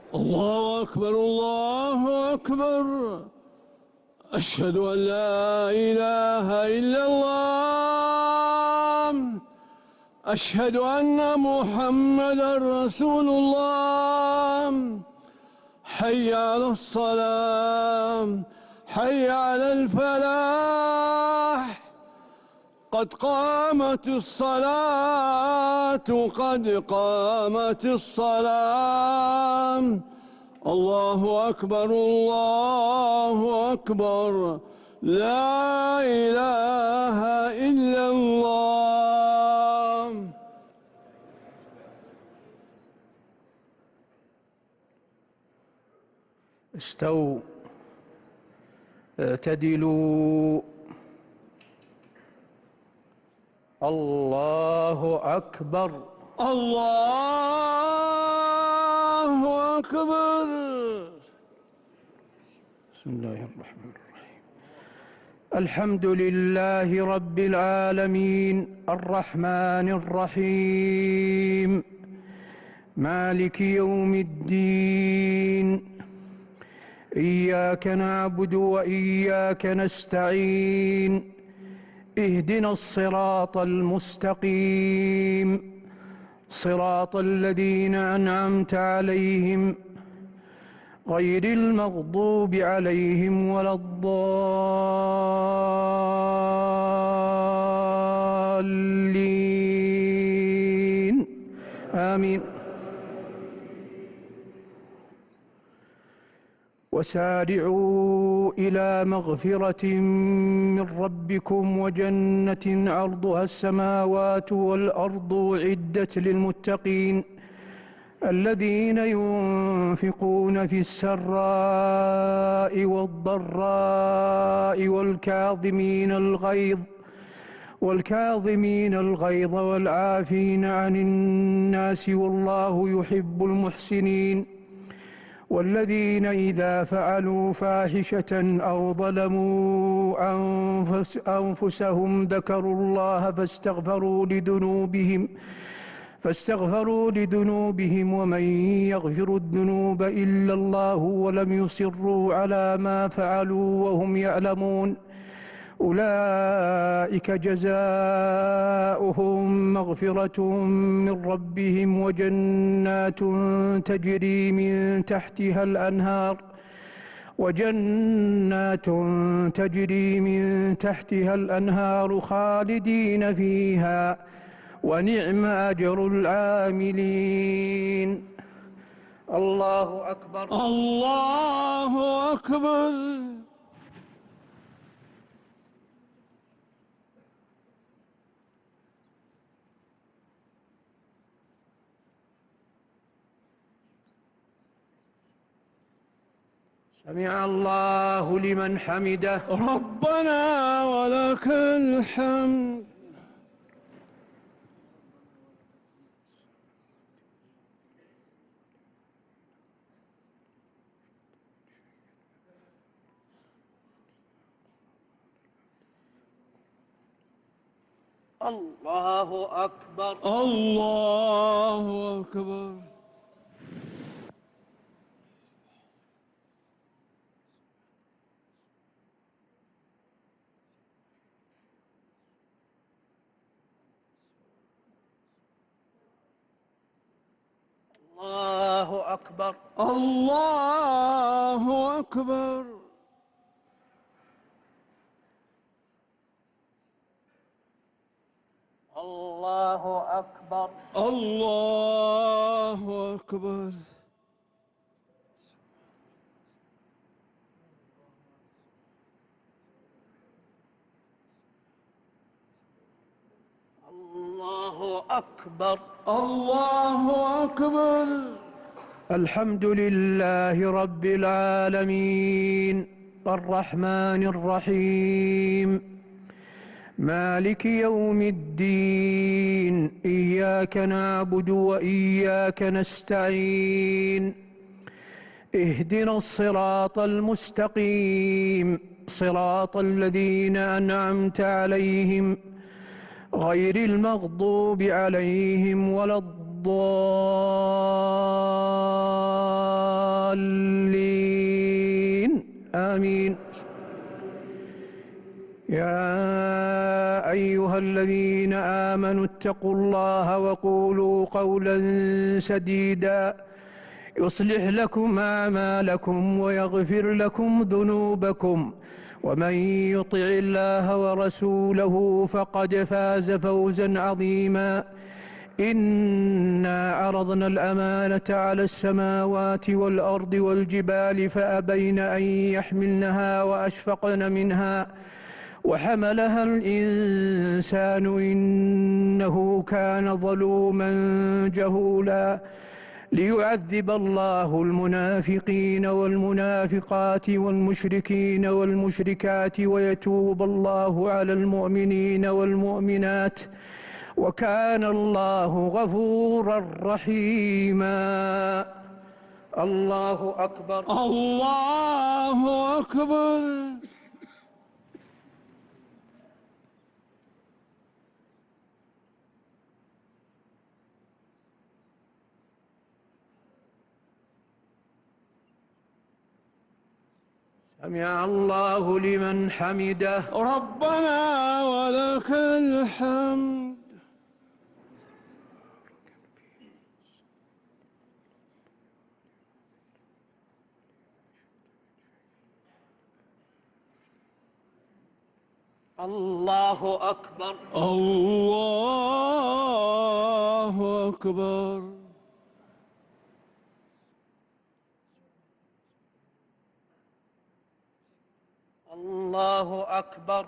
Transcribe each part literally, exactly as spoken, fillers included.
الله أكبر الله أكبر. أشهد أن لا إله إلا الله. أشهد أن محمدًا رسول الله. حي على الصلاة، حي على الفلاح. قد قامت الصلاة، قد قامت الصلاة. الله أكبر الله أكبر. لا إله إلا الله. استووا، اعتدلوا. الله أكبر الله أكبر. بسم الله الرحمن الرحيم. الحمد لله رب العالمين الرحمن الرحيم مالك يوم الدين. إياك نعبد وإياك نستعين. اهدنا الصراط المستقيم، صراط الذين أنعمت عليهم غير المغضوب عليهم ولا الضالين. آمين. وسارعوا إلى مغفرة من ربكم وجنة عرضها السماوات والأرض أعدت للمتقين الذين ينفقون في السراء والضراء والكاظمين الغيظ والكاظمين الغيظ والعافين عن الناس والله يحب المحسنين. والذين إذا فعلوا فاحشة أو ظلموا أنفس أنفسهم ذكروا الله فاستغفروا لذنوبهم فاستغفروا لذنوبهم ومن يغفر الذنوب إلا الله ولم يصروا على ما فعلوا وهم يعلمون أولئك جزاؤهم مغفرة من ربهم وجنات تجري من تحتها الأنهار وجنات تجري من تحتها الأنهار خالدين فيها ونعم أجر العاملين. الله أكبر الله أكبر. سمع الله لمن حمده. ربنا ولك الحمد. الله أكبر الله أكبر. الله أكبر الله أكبر. الله أكبر الله أكبر. الله أكبر الله أكبر. الحمد لله رب العالمين الرحمن الرحيم مالك يوم الدين. إياك نعبد وإياك نستعين. اهدنا الصراط المستقيم، صراط الذين أنعمت عليهم غير المغضوب عليهم ولا الضالين. آمين. يا أيها الذين آمنوا اتقوا الله وقولوا قولا سديدا يصلح لكم أعمالكم ويغفر لكم ذنوبكم ومن يطع الله ورسوله فقد فاز فوزا عظيما. إنا عرضنا الأمانة على السماوات والأرض والجبال فأبين أن يحملنها وأشفقن منها وحملها الإنسان إنه كان ظلوما جهولا. ليعذب الله المنافقين والمنافقات والمشركين والمشركات ويتوب الله على المؤمنين والمؤمنات وكان الله غفورا رحيما. الله أكبر. الله أكبر. سمع الله لمن حمده. ربنا ولك الحمد. الله أكبر. الله أكبر. الله أكبر.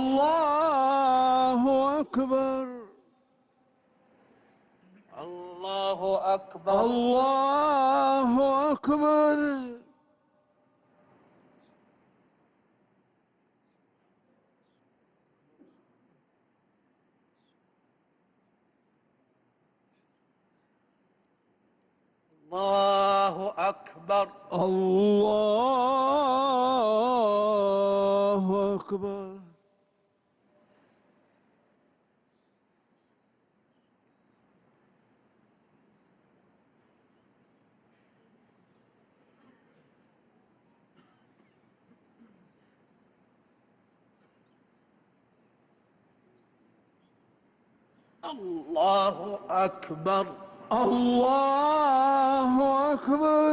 الله أكبر. الله أكبر. الله أكبر. الله أكبر. الله أكبر. الله أكبر. الله أكبر.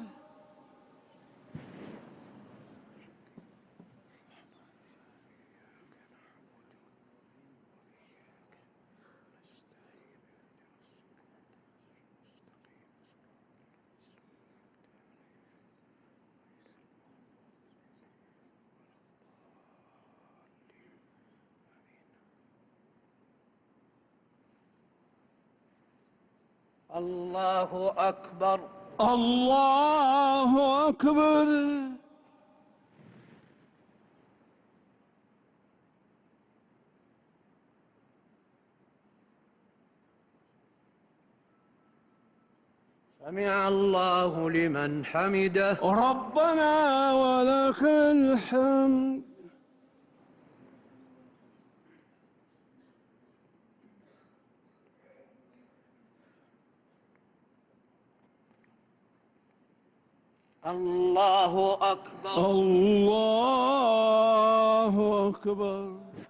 الله أكبر. الله أكبر. سمع الله لمن حمده. ربنا ولك الحمد. الله أكبر. الله أكبر.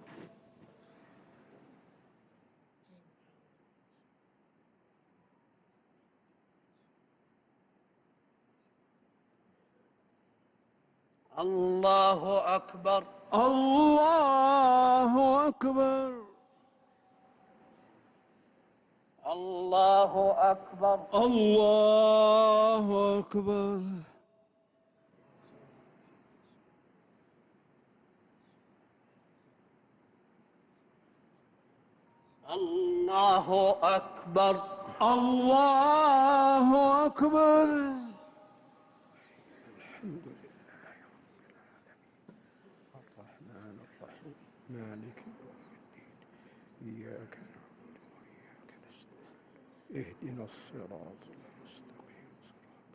الله أكبر. الله أكبر. الله أكبر. الله أكبر. الله أكبر. الله أكبر. الحمد لله رب العالمين الرحمن الرحيم مالك يوم الدين إياك نعبد وإياك نستعين اهدنا الصراط المستقيم صراط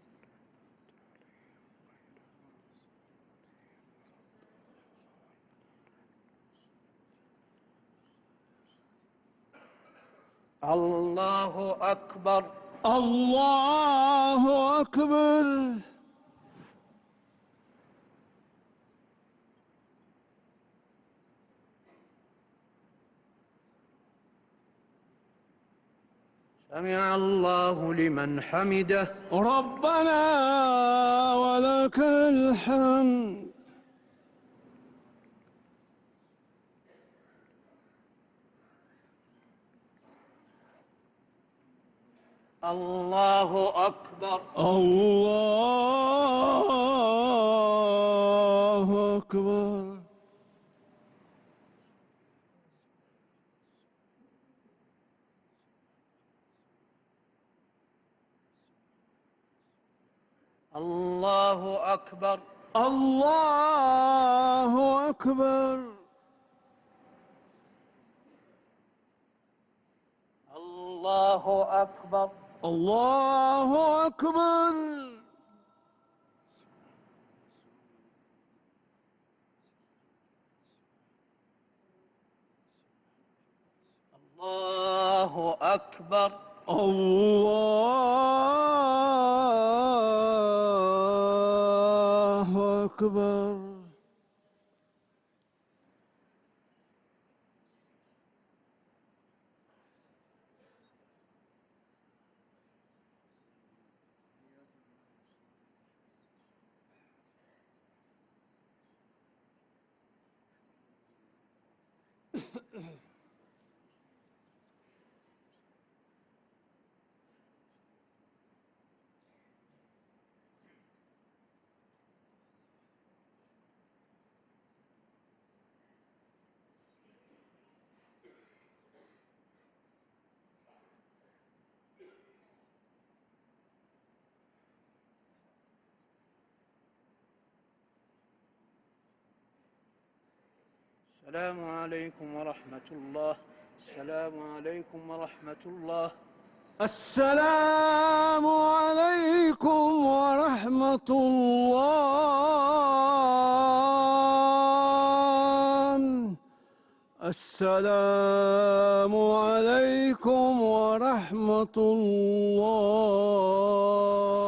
الله أكبر. الله أكبر. سمع الله لمن حمده. ربنا ولك الحمد. الله أكبر. الله أكبر. الله أكبر. الله أكبر. الله أكبر. الله أكبر. الله أكبر. الله أكبر. السلام عليكم ورحمة الله. السلام عليكم ورحمة الله. السلام عليكم ورحمة الله. السلام عليكم ورحمة الله.